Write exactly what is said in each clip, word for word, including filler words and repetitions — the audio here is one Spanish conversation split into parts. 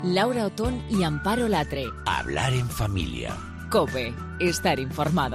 Laura Otón y Amparo Latre. Hablar en familia. COPE. Estar informado.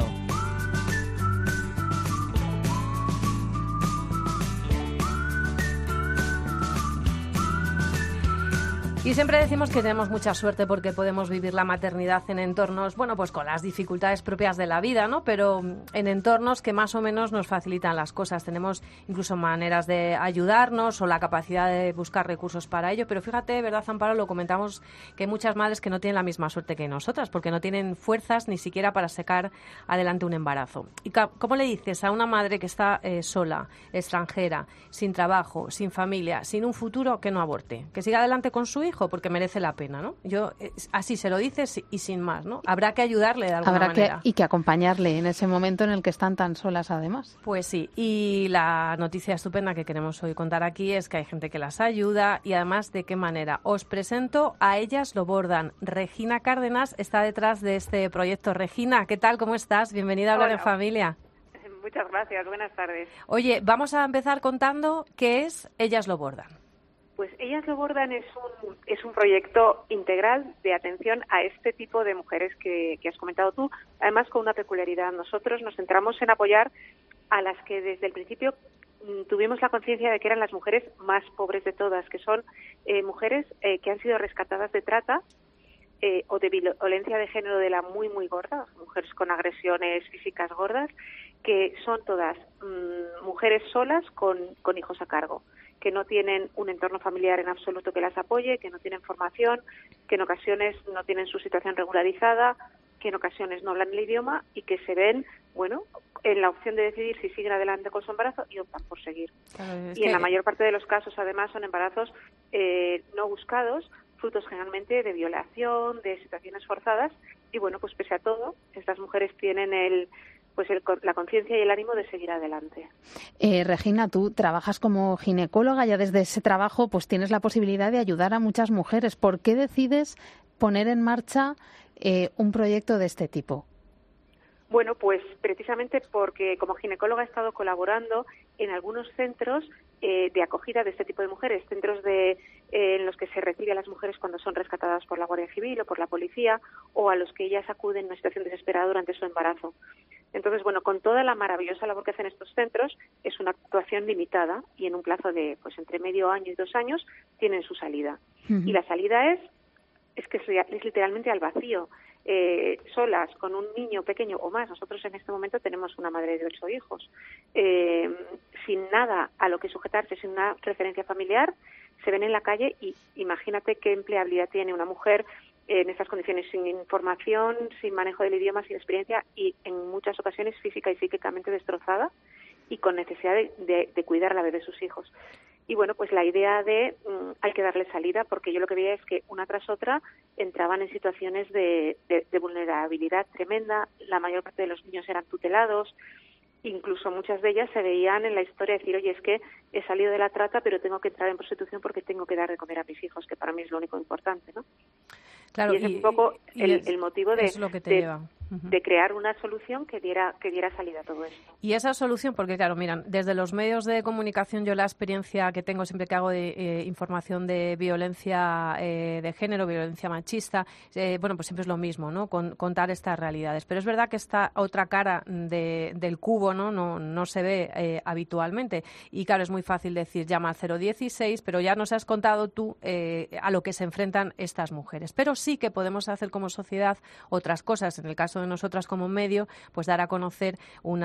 Y siempre decimos que tenemos mucha suerte porque podemos vivir la maternidad en entornos, bueno, pues con las dificultades propias de la vida, ¿no? Pero en entornos que más o menos nos facilitan las cosas. Tenemos incluso maneras de ayudarnos o la capacidad de buscar recursos para ello. Pero fíjate, ¿verdad, Amparo? Lo comentamos que hay muchas madres que no tienen la misma suerte que nosotras porque no tienen fuerzas ni siquiera para sacar adelante un embarazo. ¿Y cómo le dices a una madre que está eh, sola, extranjera, sin trabajo, sin familia, sin un futuro, que no aborte? Que siga adelante con su hijo porque merece la pena, ¿no? Yo así se lo dices y sin más, ¿no? Habrá que ayudarle de alguna Habrá manera. Que, y que acompañarle en ese momento en el que están tan solas, además. Pues sí, y la noticia estupenda que queremos hoy contar aquí es que hay gente que las ayuda y además de qué manera. Os presento a Ellas lo bordan. Regina Cárdenas está detrás de este proyecto. Regina, ¿qué tal? ¿Cómo estás? Bienvenida a Hablar en Familia. Muchas gracias, buenas tardes. Oye, vamos a empezar contando qué es Ellas lo bordan. Pues Ellas lo bordan es un, es un proyecto integral de atención a este tipo de mujeres que, que has comentado tú, además con una peculiaridad. Nosotros nos centramos en apoyar a las que desde el principio mm, tuvimos la conciencia de que eran las mujeres más pobres de todas, que son eh, mujeres eh, que han sido rescatadas de trata eh, o de violencia de género de la muy, muy gorda, mujeres con agresiones físicas gordas, que son todas mm, mujeres solas con, con hijos a cargo, que no tienen un entorno familiar en absoluto que las apoye, que no tienen formación, que en ocasiones no tienen su situación regularizada, que en ocasiones no hablan el idioma y que se ven, bueno, en la opción de decidir si siguen adelante con su embarazo y optan por seguir. Claro, y en que... la mayor parte de los casos, además, son embarazos eh, no buscados, frutos generalmente de violación, de situaciones forzadas y, bueno, pues pese a todo, estas mujeres tienen el... pues el, la conciencia y el ánimo de seguir adelante. Eh, Regina, tú trabajas como ginecóloga, ya desde ese trabajo pues tienes la posibilidad de ayudar a muchas mujeres. ¿Por qué decides poner en marcha eh, un proyecto de este tipo? Bueno, pues precisamente porque como ginecóloga he estado colaborando en algunos centros eh, de acogida de este tipo de mujeres, centros de, eh, en los que se recibe a las mujeres cuando son rescatadas por la Guardia Civil o por la policía o a los que ellas acuden en una situación desesperada durante su embarazo. Entonces, bueno, con toda la maravillosa labor que hacen estos centros, es una actuación limitada y en un plazo de, pues, entre medio año y dos años tienen su salida. Uh-huh. Y la salida es, es que es literalmente al vacío, eh, solas, con un niño pequeño o más. Nosotros en este momento tenemos una madre de ocho hijos, eh, sin nada a lo que sujetarse, sin una referencia familiar, se ven en la calle y imagínate qué empleabilidad tiene una mujer en estas condiciones, sin información, sin manejo del idioma, sin experiencia y en muchas ocasiones física y psíquicamente destrozada y con necesidad de, de, de cuidar a la vez de sus hijos. Y bueno, pues la idea de um, hay que darle salida, porque yo lo que veía es que una tras otra entraban en situaciones de, de, de vulnerabilidad tremenda, la mayor parte de los niños eran tutelados, incluso muchas de ellas se veían en la historia de decir, oye, es que he salido de la trata, pero tengo que entrar en prostitución porque tengo que dar de comer a mis hijos, que para mí es lo único importante, ¿no? Claro, y ese y, es un poco y el, es, el motivo de, es lo que te de, lleva. Uh-huh. de crear una solución que diera que diera salida a todo esto. Y esa solución, porque claro, miran, desde los medios de comunicación yo la experiencia que tengo siempre que hago de eh, información de violencia eh, de género, violencia machista, eh, bueno, pues siempre es lo mismo, ¿no? Con, contar estas realidades. Pero es verdad que esta otra cara de, del cubo, ¿no? No, no se ve eh, habitualmente. Y claro, es muy fácil decir llama al cero dieciséis, pero ya nos has contado tú eh, a lo que se enfrentan estas mujeres. Pero sí que podemos hacer como sociedad otras cosas. En el caso de nosotras como medio, pues dar a conocer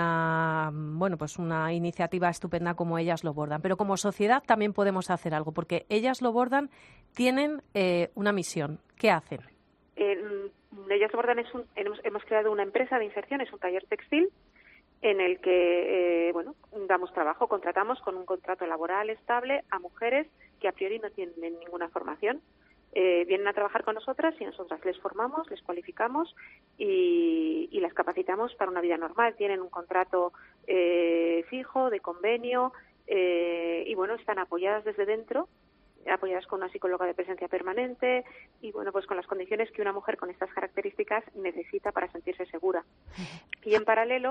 una, bueno, pues una iniciativa estupenda como Ellas lo bordan. Pero como sociedad también podemos hacer algo, porque Ellas lo bordan tienen eh, una misión. ¿Qué hacen? Eh, Ellas lo bordan es un, hemos, hemos creado una empresa de inserción, es un taller textil en el que, eh, bueno, damos trabajo, contratamos con un contrato laboral estable a mujeres que a priori no tienen ninguna formación. Eh, vienen a trabajar con nosotras y nosotras les formamos, les cualificamos y, y las capacitamos para una vida normal. Tienen un contrato eh, fijo, de convenio eh, y, bueno, están apoyadas desde dentro, apoyadas con una psicóloga de presencia permanente y, bueno, pues con las condiciones que una mujer con estas características necesita para sentirse segura. Y en paralelo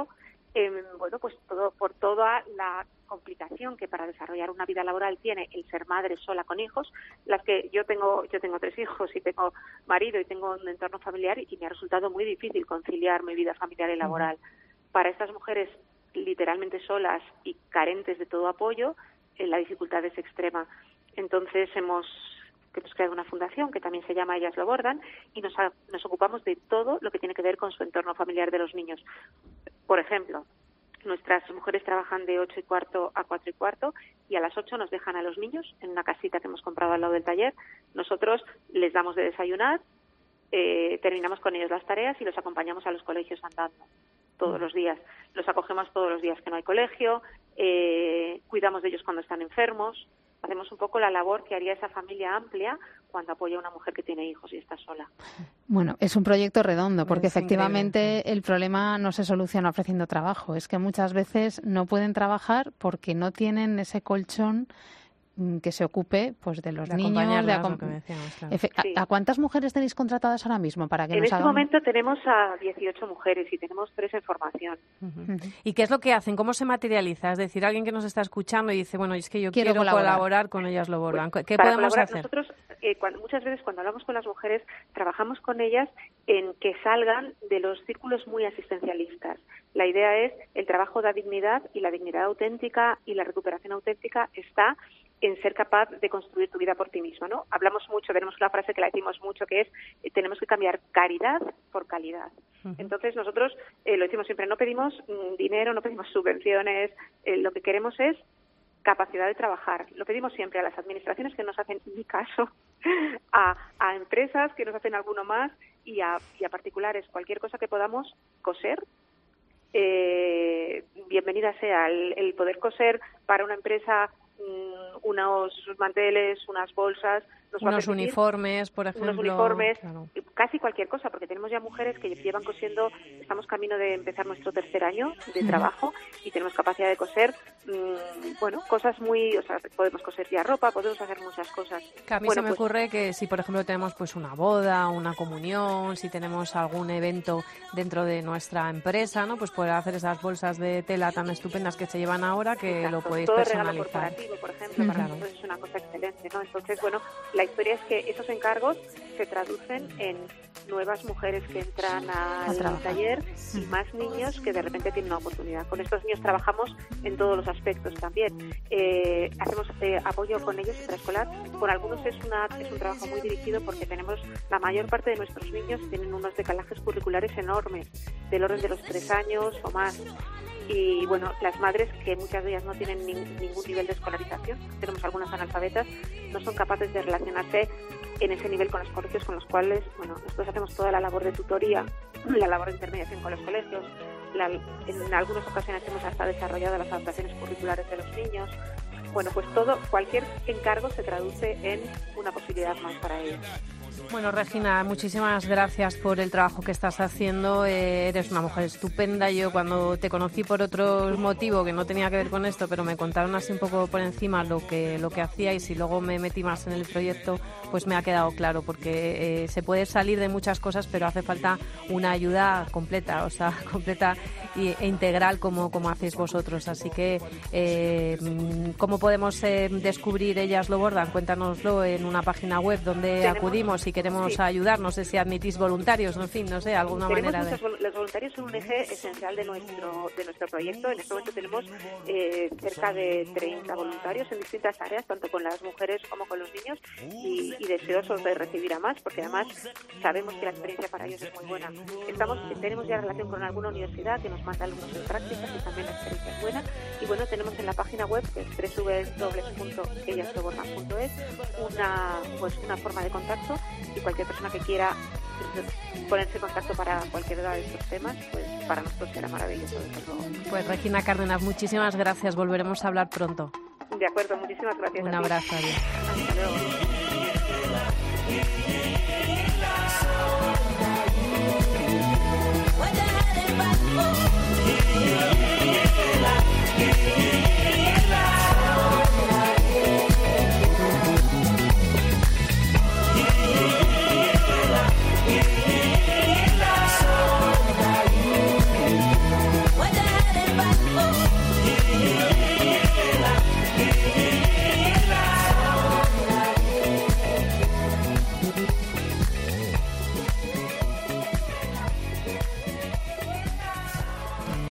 Eh, bueno, pues todo por toda la complicación que para desarrollar una vida laboral tiene el ser madre sola con hijos. Las que yo tengo, yo tengo tres hijos y tengo marido y tengo un entorno familiar y me ha resultado muy difícil conciliar mi vida familiar y laboral. Uh-huh. Para estas mujeres literalmente solas y carentes de todo apoyo, eh, la dificultad es extrema. Entonces hemos que hemos creado una fundación que también se llama Ellas lo bordan y nos, ha, nos ocupamos de todo lo que tiene que ver con su entorno familiar de los niños. Por ejemplo, nuestras mujeres trabajan de ocho y cuarto a cuatro y cuarto y a las ocho nos dejan a los niños en una casita que hemos comprado al lado del taller. Nosotros les damos de desayunar, eh, terminamos con ellos las tareas y los acompañamos a los colegios andando todos los días. Los acogemos todos los días que no hay colegio, eh, cuidamos de ellos cuando están enfermos. Hacemos un poco la labor que haría esa familia amplia cuando apoya a una mujer que tiene hijos y está sola. Bueno, es un proyecto redondo porque es efectivamente increíble. El problema no se soluciona ofreciendo trabajo. Es que muchas veces no pueden trabajar porque no tienen ese colchón que se ocupe pues de los de niños. De acom- decíamos, claro. Efe- Sí. ¿A, ¿A cuántas mujeres tenéis contratadas ahora mismo? Para que en nos este hagan... momento tenemos a dieciocho mujeres y tenemos tres en formación. Uh-huh. Uh-huh. ¿Y qué es lo que hacen? ¿Cómo se materializa? Es decir, alguien que nos está escuchando y dice, bueno, es que yo quiero, quiero colaborar. colaborar con Ellas lo bordan. Pues, ¿Qué para podemos hacer? Nosotros, eh, cuando, muchas veces cuando hablamos con las mujeres, trabajamos con ellas en que salgan de los círculos muy asistencialistas. La idea es, el trabajo da dignidad y la dignidad auténtica y la recuperación auténtica está en ser capaz de construir tu vida por ti misma, ¿no? Hablamos mucho, tenemos una frase que la decimos mucho, que es eh, tenemos que cambiar caridad por calidad. Uh-huh. Entonces nosotros eh, lo decimos siempre, no pedimos mm, dinero, no pedimos subvenciones, eh, lo que queremos es capacidad de trabajar. Lo pedimos siempre a las administraciones que nos hacen ni caso, a, a empresas que nos hacen alguno más y a, y a particulares. Cualquier cosa que podamos coser, eh, bienvenida sea. El, el poder coser para una empresa unos manteles, unas bolsas, nos unos va a permitir, uniformes, por ejemplo, unos uniformes, claro. Casi cualquier cosa, porque tenemos ya mujeres que llevan cosiendo, estamos camino de empezar nuestro tercer año de trabajo y tenemos capacidad de coser, mmm, bueno, cosas muy, o sea, podemos coser ya ropa, podemos hacer muchas cosas. Que a mí bueno, se me pues, ocurre que si, por ejemplo, tenemos pues una boda, una comunión, si tenemos algún evento dentro de nuestra empresa, ¿no? Pues poder hacer esas bolsas de tela tan estupendas que se llevan ahora, que exacto, lo podéis todo personalizar. Regalo corporativo, por ejemplo, para claro. nosotros es una cosa excelente, ¿no? Entonces, bueno, la historia es que esos encargos se traducen en nuevas mujeres que entran al a taller y más niños que de repente tienen una oportunidad. Con estos niños trabajamos en todos los aspectos también. Eh, hacemos eh, apoyo con ellos extraescolar. Con algunos es, una, es un trabajo muy dirigido porque tenemos la mayor parte de nuestros niños tienen unos decalajes curriculares enormes, del orden de los tres años o más. Y bueno, las madres, que muchas de ellas no tienen ni, ningún nivel de escolarización, tenemos algunas analfabetas, no son capaces de relacionarse en ese nivel con los colegios con los cuales, bueno, nosotros hacemos toda la labor de tutoría, la labor de intermediación con los colegios, la, en algunas ocasiones hemos hasta desarrollado las adaptaciones curriculares de los niños. Bueno, pues todo, cualquier encargo se traduce en una posibilidad más para ellos. Bueno, Regina, muchísimas gracias por el trabajo que estás haciendo. Eh, eres una mujer estupenda. Yo cuando te conocí por otro motivo que no tenía que ver con esto, pero me contaron así un poco por encima lo que lo que hacíais y luego me metí más en el proyecto, pues me ha quedado claro, porque eh, se puede salir de muchas cosas, pero hace falta una ayuda completa, o sea, completa e integral como, como hacéis vosotros. Así que, eh, ¿cómo podemos eh, descubrir Ellas lo bordan? Cuéntanoslo en una página web donde Tenemos, acudimos si queremos sí. ayudar. No sé si admitís voluntarios, en fin, no sé, alguna tenemos manera muchos, de... Los voluntarios son un eje esencial de nuestro de nuestro proyecto. En este momento tenemos eh, cerca de treinta voluntarios en distintas áreas, tanto con las mujeres como con los niños, y, y deseosos de recibir a más, porque además sabemos que la experiencia para ellos es muy buena. Estamos Tenemos ya relación con alguna universidad que nos manda alumnos en prácticas y también la experiencia es buena. Y bueno, tenemos en la página web, que es doble u doble u doble u punto ellas lo bordan punto es, una, pues, una forma de contacto, y cualquier persona que quiera ponerse en contacto para cualquiera de estos temas, pues para nosotros será maravilloso. Pues Regina Cárdenas, muchísimas gracias. Volveremos a hablar pronto. De acuerdo, muchísimas gracias. Un a ti. abrazo. Adiós. Hasta luego.